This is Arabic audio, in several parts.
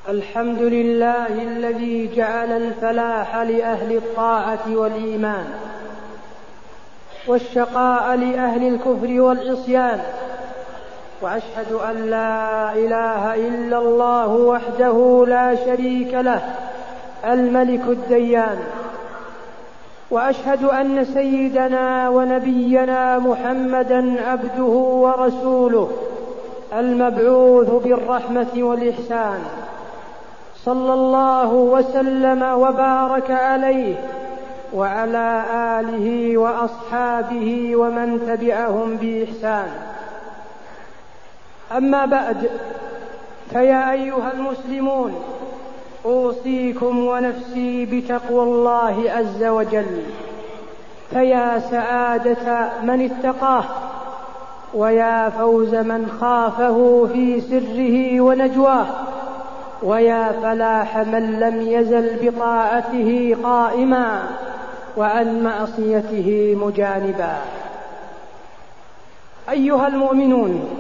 الحمد لله الذي جعل الفلاح لأهل الطاعة والإيمان، والشقاء لأهل الكفر والعصيان. وأشهد أن لا إله إلا الله وحده لا شريك له الملك الديان. وأشهد أن سيدنا ونبينا محمدا عبده ورسوله المبعوث بالرحمة والإحسان، صلى الله وسلم وبارك عليه وعلى آله وأصحابه ومن تبعهم بإحسان. أما بعد، فيا أيها المسلمون، أوصيكم ونفسي بتقوى الله عز وجل، فيا سعادة من اتقاه، ويا فوز من خافه في سره ونجواه، ويا فلاح من لم يزل بطاعته قائما وعن معصيته مجانبا. أيها المؤمنون،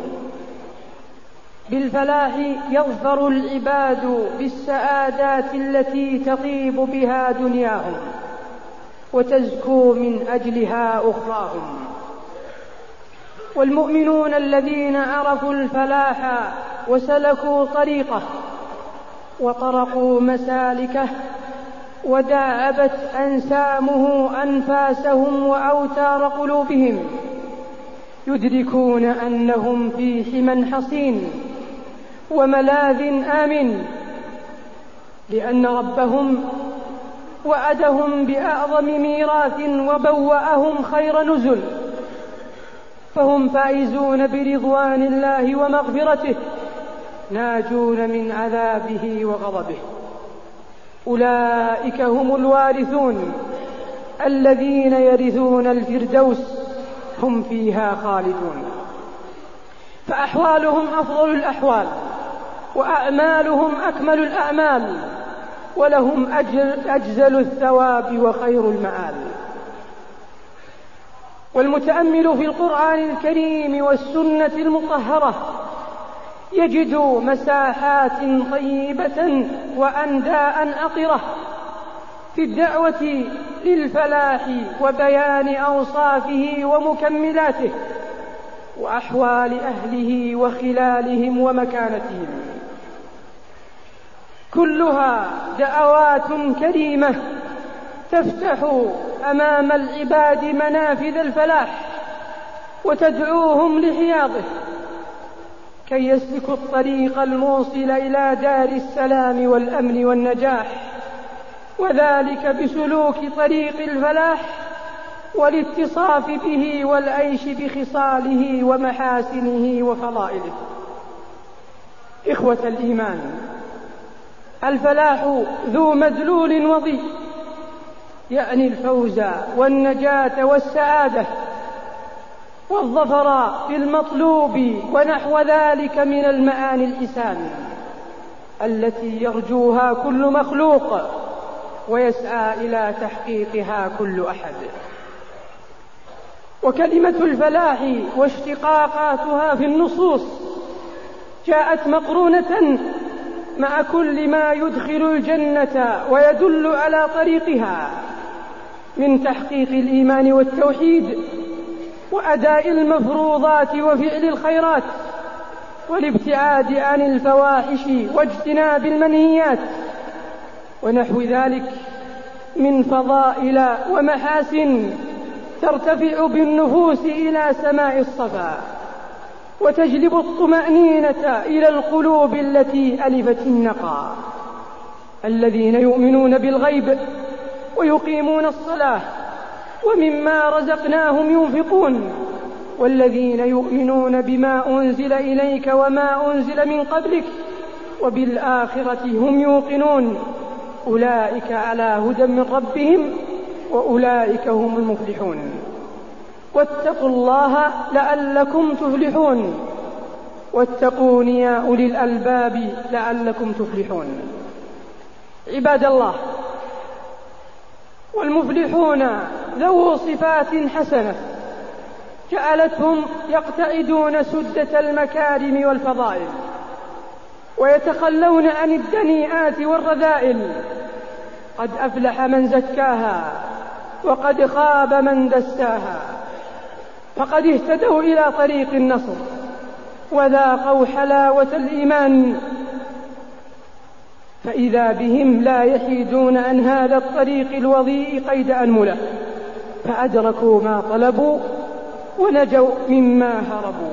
بالفلاح يظفر العباد بالسعادات التي تطيب بها دنياهم وتزكو من أجلها أخراهم. والمؤمنون الذين عرفوا الفلاح وسلكوا طريقه وطرقوا مسالكه وداعبت أنسامه أنفاسهم وأوتار قلوبهم، يدركون أنهم في حمى حصين وملاذ آمن، لأن ربهم وعدهم بأعظم ميراث وبوأهم خير نزل، فهم فائزون برضوان الله ومغفرته، ناجون من عذابه وغضبه. أولئك هم الوارثون الذين يرثون الفردوس، هم فيها خالدون. فأحوالهم أفضل الأحوال، وأعمالهم أكمل الأعمال، ولهم أجزل الثواب وخير المآل. والمتأمل في القرآن الكريم والسنة المطهرة يجد مساحات طيبة وأنداء عطرة في الدعوة للفلاح وبيان أوصافه ومكملاته وأحوال أهله وخلالهم ومكانتهم، كلها دعوات كريمة تفتح أمام العباد منافذ الفلاح وتدعوهم لحياضه كي يسلكوا الطريق الموصل إلى دار السلام والأمن والنجاح، وذلك بسلوك طريق الفلاح والاتصاف به والعيش بخصاله ومحاسنه وفضائله. إخوة الإيمان، الفلاح ذو مدلول وضيء، يعني الفوز والنجاة والسعادة والظفر بالمطلوب ونحو ذلك من المعاني الحسان التي يرجوها كل مخلوق ويسعى إلى تحقيقها كل أحد. وكلمة الفلاح واشتقاقاتها في النصوص جاءت مقرونة مع كل ما يدخل الجنة ويدل على طريقها من تحقيق الإيمان والتوحيد وأداء المفروضات وفعل الخيرات والابتعاد عن الفواحش واجتناب المنهيات ونحو ذلك من فضائل ومحاسن ترتفع بالنفوس إلى سماء الصفا وتجلب الطمأنينة إلى القلوب التي ألفت النقى. الذين يؤمنون بالغيب ويقيمون الصلاة ومما رزقناهم ينفقون، والذين يؤمنون بما أنزل إليك وما أنزل من قبلك وبالآخرة هم يوقنون، أولئك على هدى من ربهم وأولئك هم المفلحون. واتقوا الله لعلكم تفلحون، واتقون يا أولي الألباب لعلكم تفلحون. عباد الله، والمفلحون ذو صفات حسنة جعلتهم يقتعدون سدة المكارم والفضائل، ويتخلون عن الدنيئات والرذائل. قد أفلح من زكاها وقد خاب من دساها. فقد اهتدوا إلى طريق النصر وذاقوا حلاوة الإيمان، فإذا بهم لا يحيدون عن هذا الطريق الوضيء قيد أنملة، فأدركوا ما طلبوا ونجوا مما هربوا.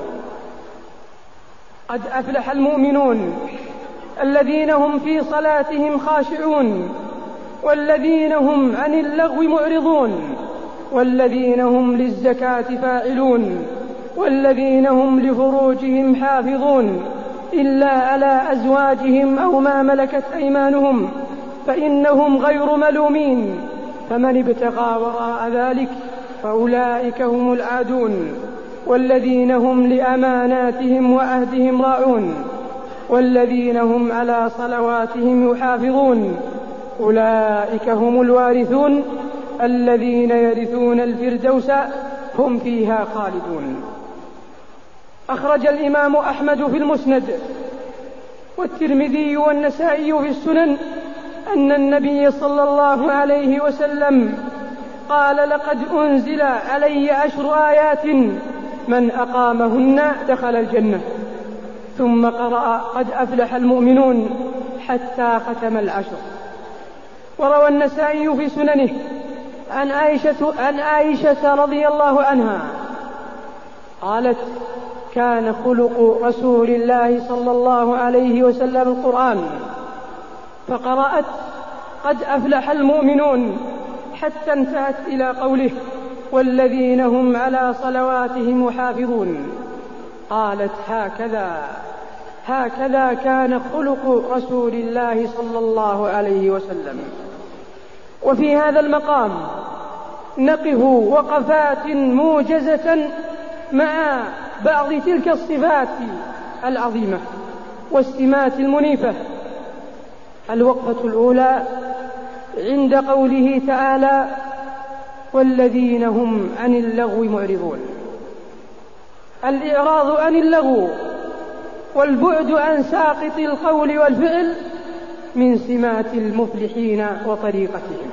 قد أفلح المؤمنون الذين هم في صلاتهم خاشعون، والذين هم عن اللغو معرضون، والذين هم للزكاة فاعلون، والذين هم لفروجهم حافظون إلا على أزواجهم أو ما ملكت أيمانهم فإنهم غير ملومين. فمن ابتغى وراء ذلك فأولئك هم العادون. والذين هم لأماناتهم وعهدهم راعون، والذين هم على صلواتهم يحافظون، أولئك هم الوارثون الذين يرثون الفردوس هم فيها خالدون. أخرج الإمام أحمد في المسند والترمذي والنسائي في السنن أن النبي صلى الله عليه وسلم قال: لقد أنزل علي 10 آيات من أقامهن دخل الجنة. ثم قرأ: قد أفلح المؤمنون حتى ختم 10. وروى النسائي في سننه عن عائشة رضي الله عنها قالت: كان خلق رسول الله صلى الله عليه وسلم القرآن، فقرأت: قد أفلح المؤمنون حتى انتهت إلى قوله: والذين هم على صلواتهم يحافظون. قالت: هكذا كان خلق رسول الله صلى الله عليه وسلم. وفي هذا المقام نقف وقفات موجزة مع بعض تلك الصفات العظيمة والسمات المنيفة. الوقفة الأولى عند قوله تعالى: والذين هم عن اللغو معرضون. الإعراض عن اللغو والبعد عن ساقط القول والفعل من سمات المفلحين وطريقتهم.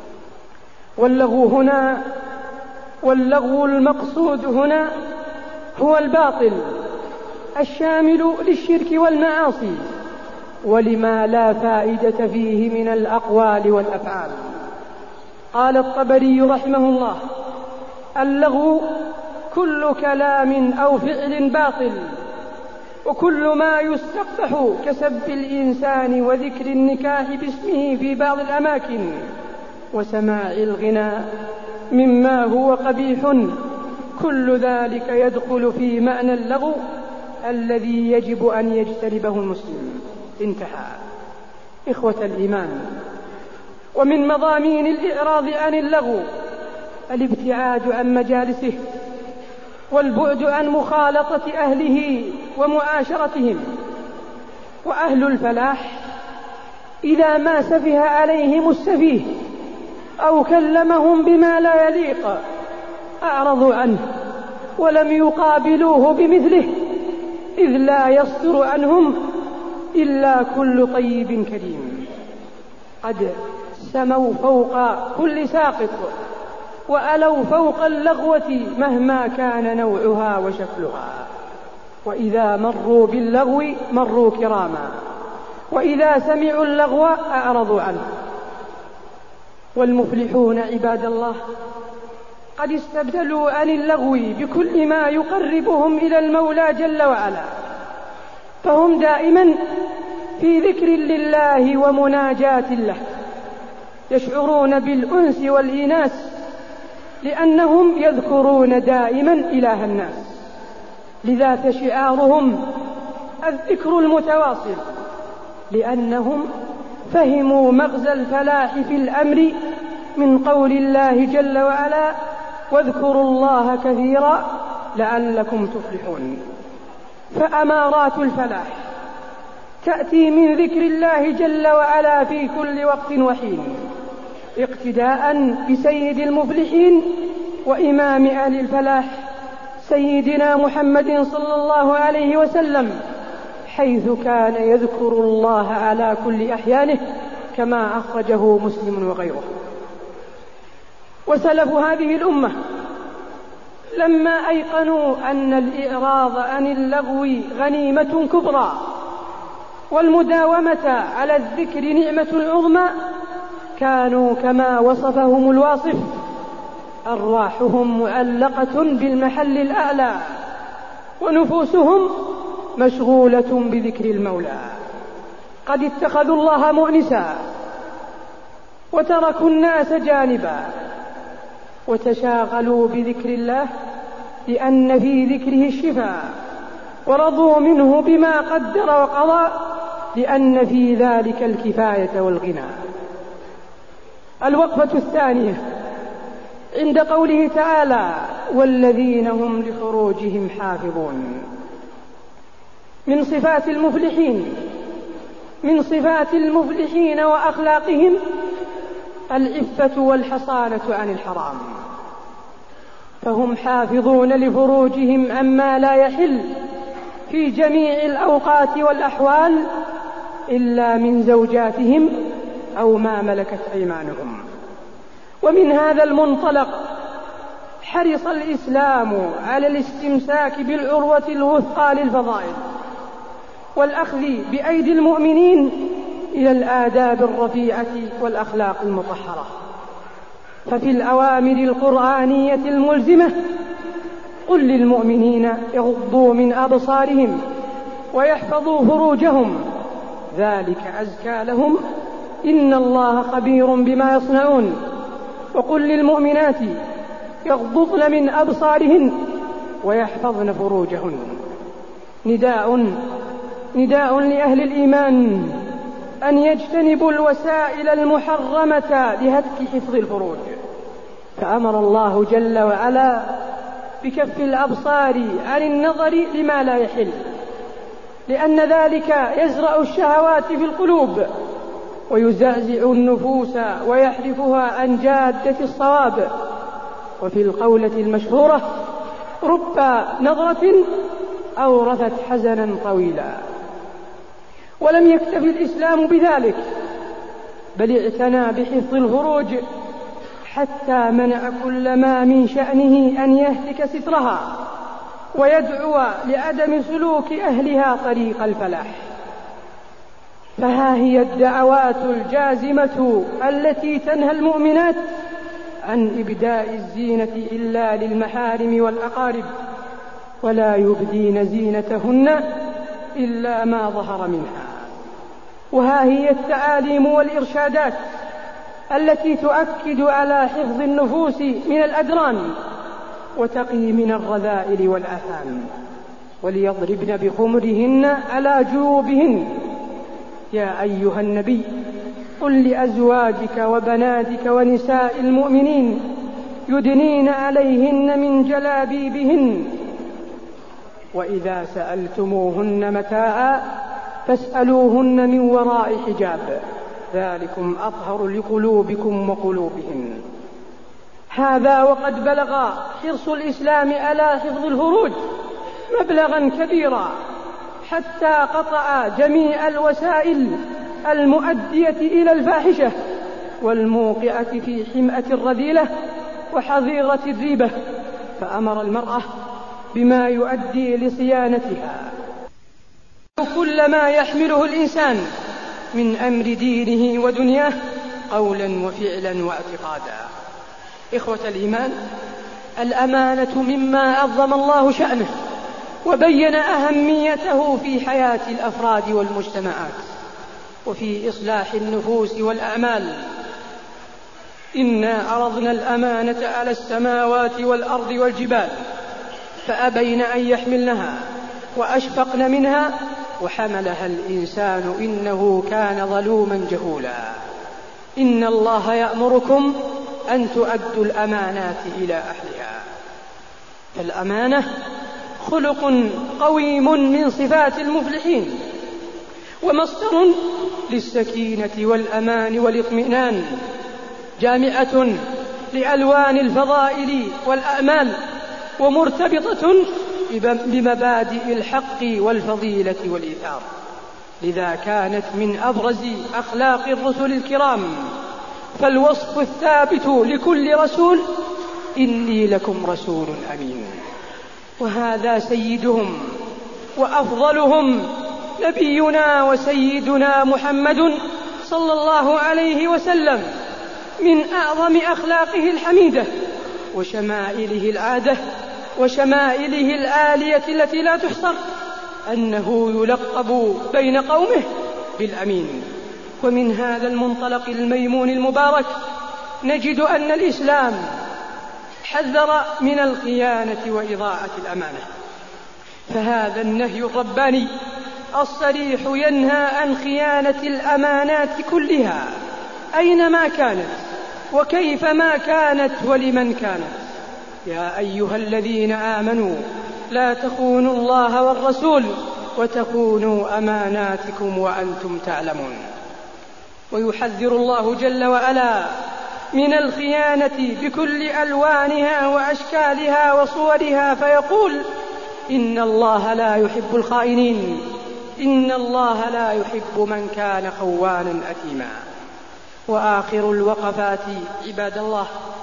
واللغو المقصود هنا هو الباطل الشامل للشرك والمعاصي ولما لا فائدة فيه من الأقوال والأفعال. قال الطبري رحمه الله: اللغو كل كلام أو فعل باطل، وكل ما يستقبح كسب الإنسان وذكر النكاح باسمه في بعض الأماكن وسماع الغناء مما هو قبيح، كل ذلك يدخل في معنى اللغو الذي يجب أن يجتنبه المسلم. انتهى. إخوة الإيمان، ومن مضامين الإعراض عن اللغو الابتعاد عن مجالسه والبعد عن مخالطة أهله ومعاشرتهم. وأهل الفلاح إذا ما سفه عليهم السفيه أو كلمهم بما لا يليق أعرضوا عنه ولم يقابلوه بمثله، إذ لا يصدر عنهم إلا كل طيب كريم. قد سموا فوق كل ساقط وألوا فوق اللغوة مهما كان نوعها وشكلها، وإذا مروا باللغو مروا كراما، وإذا سمعوا اللغو أعرضوا عنه. والمفلحون عباد الله قد استبدلوا عن اللغو بكل ما يقربهم إلى المولى جل وعلا، فهم دائما في ذكر لله ومناجاة له، يشعرون بالأنس والإناس لأنهم يذكرون دائما إله الناس، لذا شعارهم الذكر المتواصل، لأنهم فهموا مغزى الفلاح في الأمر من قول الله جل وعلا: واذكروا الله كثيرا لعلكم تفلحون. فأمارات الفلاح تأتي من ذكر الله جل وعلا في كل وقت وحين، اقتداء بسيد المفلحين وإمام أهل الفلاح سيدنا محمد صلى الله عليه وسلم، حيث كان يذكر الله على كل أحيانه كما أخرجه مسلم وغيره. وسلف هذه الأمة لما أيقنوا أن الإعراض عن اللغو غنيمة كبرى والمداومة على الذكر نعمة عظمى كانوا كما وصفهم الواصف أرواحهم معلقة بالمحل الأعلى ونفوسهم مشغولة بذكر المولى. قد اتخذوا الله مؤنسا وتركوا الناس جانبا وتشاغلوا بذكر الله لأن في ذكره الشفاء، ورضوا منه بما قدر وقضى لأن في ذلك الكفاية والغنى. الوقفة الثانية عند قوله تعالى والذين هم لفروجهم حافظون. من صفات المفلحين وأخلاقهم العفة والحصانة عن الحرام، فهم حافظون لفروجهم عما لا يحل في جميع الأوقات والأحوال إلا من زوجاتهم أو ما ملكت أيمانهم. ومن هذا المنطلق حرص الإسلام على الاستمساك بالعروة الوثقى للفضائل والأخذ بأيدي المؤمنين إلى الآداب الرفيعة والأخلاق المطهرة. ففي الأوامر القرآنية الملزمة قل للمؤمنين يغضوا من أبصارهم ويحفظوا فروجهم ذلك أزكى لهم إن الله خبير بما يصنعون. وقل للمؤمنات يغضضن من أبصارهن ويحفظن فروجهن. نداء لأهل الإيمان أن يجتنبوا الوسائل المحرمة لهتك حفظ الفروج، فأمر الله جل وعلا بكف الأبصار عن النظر لما لا يحل، لأن ذلك يزرع الشهوات في القلوب ويزعزع النفوس ويحرفها عن جادة الصواب. وفي القولة المشهورة رب نظرة أورثت حزنا طويلا. ولم يكتف الإسلام بذلك بل اعتنى بحفظ الفروج حتى منع كل ما من شأنه أن يهتك سترها ويدعو لعدم سلوك أهلها طريق الفلاح. فها هي الدعوات الجازمة التي تنهى المؤمنات عن إبداء الزينة إلا للمحارم والأقارب، ولا يبدين زينتهن إلا ما ظهر منها. وها هي التعاليم والإرشادات التي تؤكد على حفظ النفوس من الأدران وتقي من الرذائل والآثام، وليضربن بخمرهن على جيوبهن. يا أيها النبي قل لأزواجك وبناتك ونساء المؤمنين يدنين عليهن من جلابيبهن، وإذا سألتموهن متاعا فاسألوهن من وراء حجاب ذلكم أطهر لقلوبكم وقلوبهن. هذا وقد بلغ حرص الإسلام على حفظ الفروج مبلغا كبيرا حتى قطع جميع الوسائل المؤدية إلى الفاحشة والموقعة في حمأة الرذيلة وحظيرة الريبة، فأمر المرأة بما يؤدي لصيانتها كل ما يحمله الإنسان من أمر دينه ودنياه قولا وفعلا واعتقادا. إخوة الإيمان، الأمانة مما عظم الله شأنه وبين أهميته في حياة الأفراد والمجتمعات وفي إصلاح النفوس والأعمال. إنا عرضنا الأمانة على السماوات والأرض والجبال فأبين أن يحملنها وأشفقن منها وحملها الإنسان إنه كان ظلوما جهولا. إن الله يأمركم أن تؤدوا الأمانات إلى أهلها. فالأمانة خلق قويم من صفات المفلحين ومصدر للسكينة والأمان والاطمئنان، جامعة لألوان الفضائل والأعمال، ومرتبطة بمبادئ الحق والفضيلة والإيثار. لذا كانت من أبرز أخلاق الرسل الكرام. فالوصف الثابت لكل رسول: إني لكم رسول أمين. وهذا سيدهم وأفضلهم نبينا وسيدنا محمد صلى الله عليه وسلم، من أعظم أخلاقه الحميدة وشمائله العادة وشمائله العالية التي لا تحصر أنه يلقب بين قومه بالأمين. ومن هذا المنطلق الميمون المبارك نجد أن الإسلام حذر من الخيانة وإضاعة الأمانة. فهذا النهي الرباني الصريح ينهى عن خيانة الأمانات كلها أينما كانت وكيفما كانت ولمن كانت. يا أيها الذين آمنوا لا تخونوا الله والرسول وتخونوا أماناتكم وأنتم تعلمون. ويحذر الله جل وعلا من الخيانة بكل ألوانها وأشكالها وصورها، فيقول: إن الله لا يحب الخائنين، إن الله لا يحب من كان خوانا أثيما. وآخر الوقفات عباد الله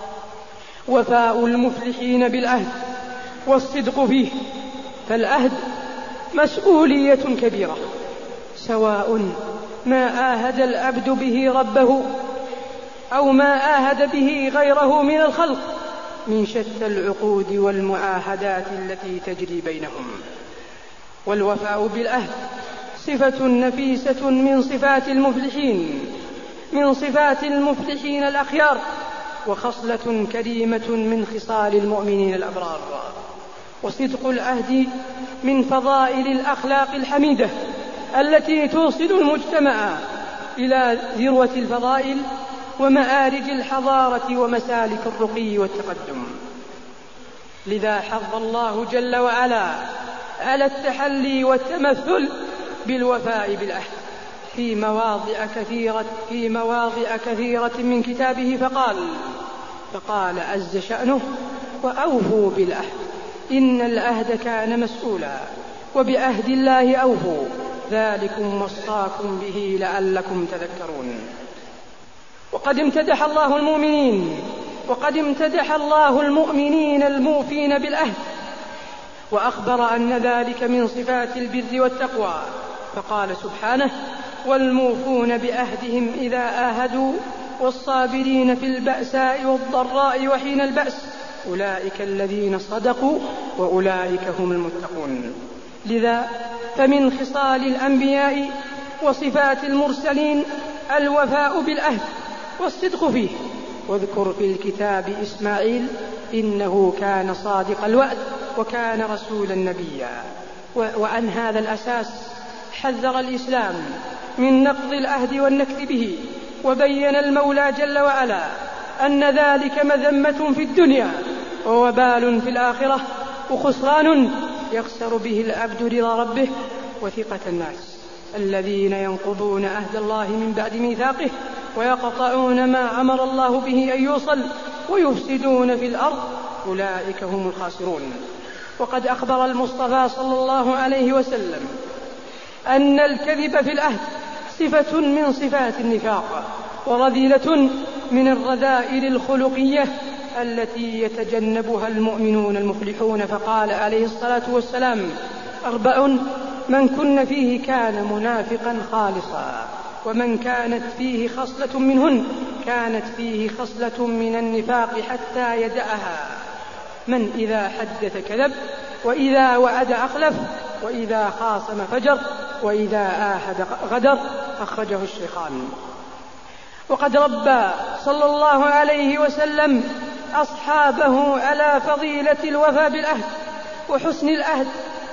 وفاء المفلحين بالعهد والصدق فيه. فالعهد مسؤولية كبيرة، سواء ما عاهد العبد به ربه أو ما عاهد به غيره من الخلق من شتى العقود والمعاهدات التي تجري بينهم. والوفاء بالعهد صفة نفيسة من صفات المفلحين، من صفات المفلحين الأخيار، وخصلة كريمة من خصال المؤمنين الأبرار. وصدق العهد من فضائل الأخلاق الحميدة التي توصل المجتمع إلى ذروة الفضائل ومآرج الحضارة ومسالك الرقي والتقدم. لذا حض الله جل وعلا على التحلي والتمثل بالوفاء بالعهد في مواضع كثيرة من كتابه، فقال عز شأنه: وأوفوا بالعهد إن العهد كان مسؤولا وبعهد الله أوفوا ذلكم وصاكم به لعلكم تذكرون. وقد امتدح الله المؤمنين الموفين بالعهد، وأخبر أن ذلك من صفات البر والتقوى، فقال سبحانه: والموفون بعهدهم إذا عاهدوا والصابرين في البأساء والضراء وحين البأس أولئك الذين صدقوا وأولئك هم المتقون. لذا فمن خصال الأنبياء وصفات المرسلين الوفاء بالعهد والصدق فيه. واذكر في الكتاب إسماعيل إنه كان صادق الوعد وكان رسولا نبيا. وعن هذا الأساس حذر الإسلام من نقض العهد والنكث به، وبين المولى جل وعلا أن ذلك مذمة في الدنيا ووبال في الآخرة وخسران يخسر به العبد رضا ربه وثقة الناس الذين ينقضون عهد الله من بعد ميثاقه ويقطعون ما أمر الله به أن يوصل ويفسدون في الأرض أولئك هم الخاسرون. وقد أخبر المصطفى صلى الله عليه وسلم أن الكذب في العهد صفة من صفات النفاق ورذيلة من الرذائل الخلقية التي يتجنبها المؤمنون المفلحون. فقال عليه الصلاة والسلام: 4 من كن فيه كان منافقا خالصا، ومن كانت فيه خصلة منهن كانت فيه خصلة من النفاق حتى يدعها: من إذا حدث كذب، وإذا وعد أخلف، وإذا خاصم فجر، وإذا عاهد غدر. أخرجه الشيخان. وقد ربى صلى الله عليه وسلم أصحابه على فضيلة الوفاء بالعهد وحسن العهد،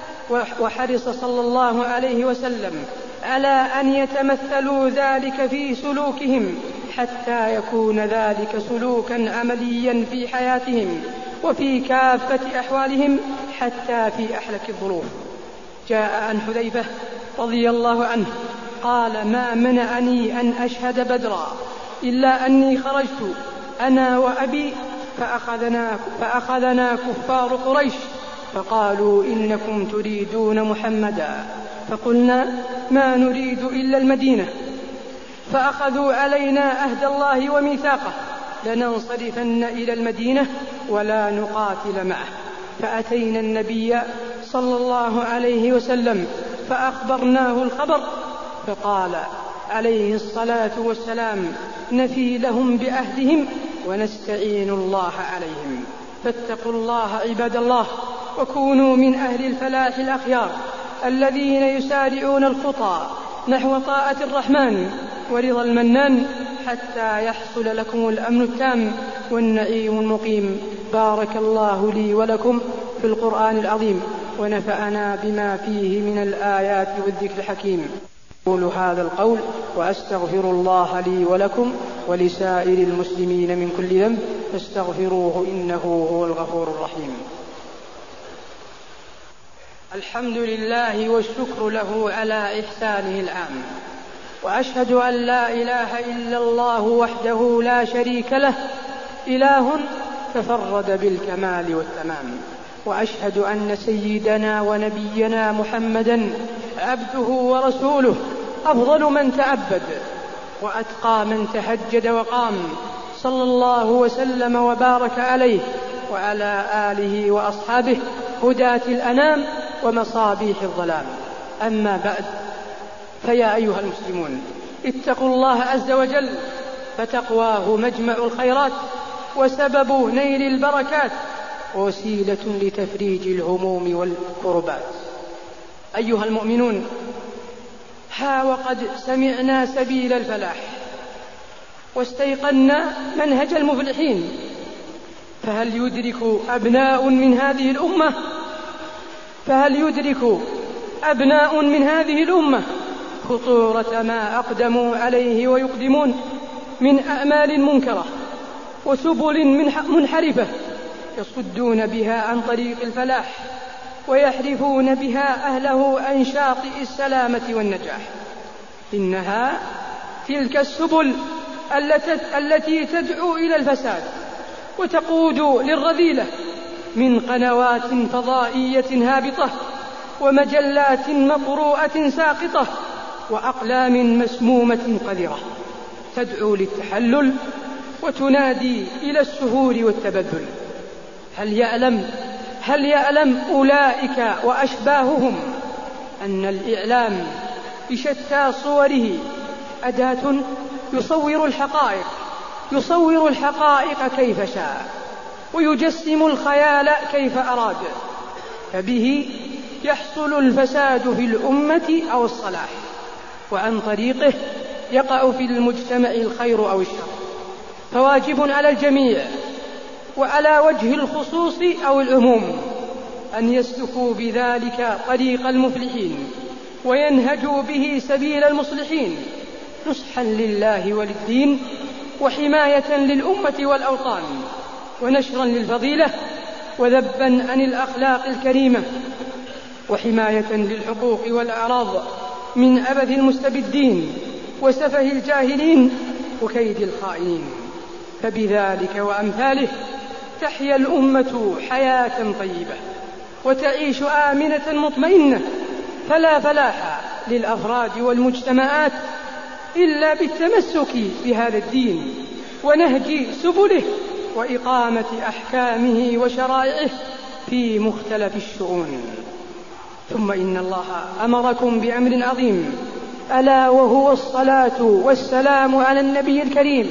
وحرص صلى الله عليه وسلم على أن يتمثلوا ذلك في سلوكهم حتى يكون ذلك سلوكا عمليا في حياتهم وفي كافة أحوالهم حتى في أحلك الظروف. جاء عن حذيفة رضي الله عنه قال: ما منعني أن أشهد بدرا إلا أني خرجت أنا وأبي فأخذنا كفار قريش فقالوا إنكم تريدون محمدا، فقلنا ما نريد إلا المدينة. فأخذوا علينا عهد الله وميثاقه لننصرفن إلى المدينة ولا نقاتل معه. فأتينا النبي صلى الله عليه وسلم فأخبرناه الخبر، فقال عليه الصلاة والسلام نفي لهم بعهدهم ونستعين الله عليهم. فاتقوا الله عباد الله، وكونوا من أهل الفلاح الأخيار الذين يسارعون الخطى نحو طاعة الرحمن ورضا المنان حتى يحصل لكم الأمن التام والنعيم المقيم. بارك الله لي ولكم في القرآن العظيم، ونفعنا بما فيه من الآيات والذكر الحكيم. أقول هذا القول وأستغفر الله لي ولكم ولسائر المسلمين من كل ذنب فاستغفروه إنه هو الغفور الرحيم. الحمد لله والشكر له على إحسانه العام، وأشهد أن لا إله إلا الله وحده لا شريك له إله تفرد بالكمال والتمام، وأشهد أن سيدنا ونبينا محمدا عبده ورسوله أفضل من تعبد وأتقى من تهجد وقام، صلى الله وسلم وبارك عليه وعلى آله وأصحابه هداة الأنام ومصابيح الظلام. أما بعد، فيا أيها المسلمون اتقوا الله عز وجل، فتقواه مجمع الخيرات وسبب نيل البركات ووسيلة لتفريج الهموم والكربات. أيها المؤمنون، ها وقد سمعنا سبيل الفلاح واستيقنا منهج المفلحين، فهل يدرك أبناء من هذه الأمة خطورة ما أقدموا عليه ويقدمون من أعمال منكرة وسبل منحرفة يصدون بها عن طريق الفلاح ويحرفون بها أهله عن شاطئ السلامة والنجاح؟ إنها تلك السبل التي تدعو إلى الفساد وتقود للرذيلة من قنوات فضائية هابطة ومجلات مقروءة ساقطة وأقلام مسمومة قذرة تدعو للتحلل وتنادي إلى السهول والتبذل. هل يعلم أولئك وأشباههم أن الإعلام بشتى صوره أداة يصور الحقائق كيف شاء ويجسم الخيال كيف أراد، فبه يحصل الفساد في الأمة أو الصلاح، وعن طريقه يقع في المجتمع الخير أو الشر. فواجب على الجميع وعلى وجه الخصوص أو العموم أن يسلكوا بذلك طريق المفلحين وينهجوا به سبيل المصلحين، نصحا لله وللدين وحماية للأمة والأوطان ونشرا للفضيلة وذبا عن الأخلاق الكريمة وحماية للحقوق والأعراض من عبث المستبدين وسفه الجاهلين وكيد الخائنين. فبذلك وأمثاله تحيا الأمة حياة طيبة وتعيش آمنة مطمئنة. فلا فلاح للأفراد والمجتمعات إلا بالتمسك بهذا الدين ونهج سبله وإقامة أحكامه وشرائعه في مختلف الشؤون. ثم إن الله أمركم بأمر عظيم، ألا وهو الصلاة والسلام على النبي الكريم.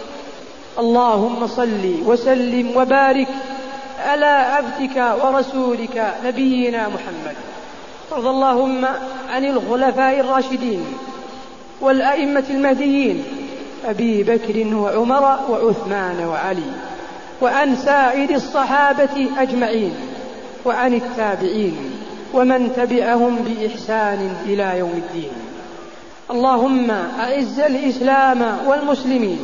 اللهم صل وسلم وبارك على عبدك ورسولك نبينا محمد. وارض اللهم عن الخلفاء الراشدين والأئمة المهديين أبي بكر وعمر وعثمان وعلي، وعن سائر الصحابة أجمعين، وعن التابعين ومن تبعهم بإحسان إلى يوم الدين. اللهم أعز الإسلام والمسلمين،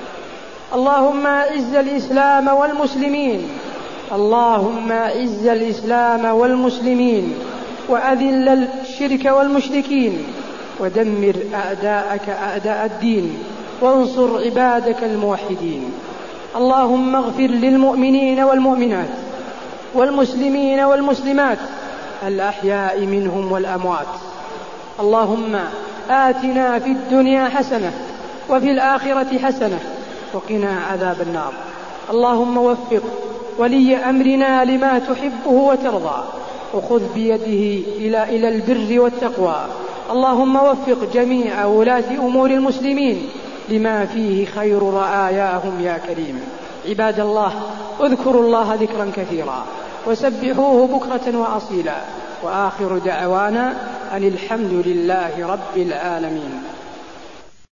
اللهم أعز الإسلام والمسلمين، اللهم أعز الإسلام والمسلمين وأذل الشرك والمشركين ودمر أعداءك أعداء الدين وانصر عبادك الموحدين. اللهم اغفر للمؤمنين والمؤمنات والمسلمين والمسلمات الأحياء منهم والأموات. اللهم آتنا في الدنيا حسنة وفي الآخرة حسنة وقنا عذاب النار. اللهم وفق ولي أمرنا لما تحبه وترضى، وخذ بيده إلى البر والتقوى. اللهم وفق جميع ولاة أمور المسلمين لما فيه خير رعاياهم يا كريم. عباد الله، اذكروا الله ذكرا كثيرا وسبحوه بكرة وأصيلا، وآخر دعوانا أن الحمد لله رب العالمين.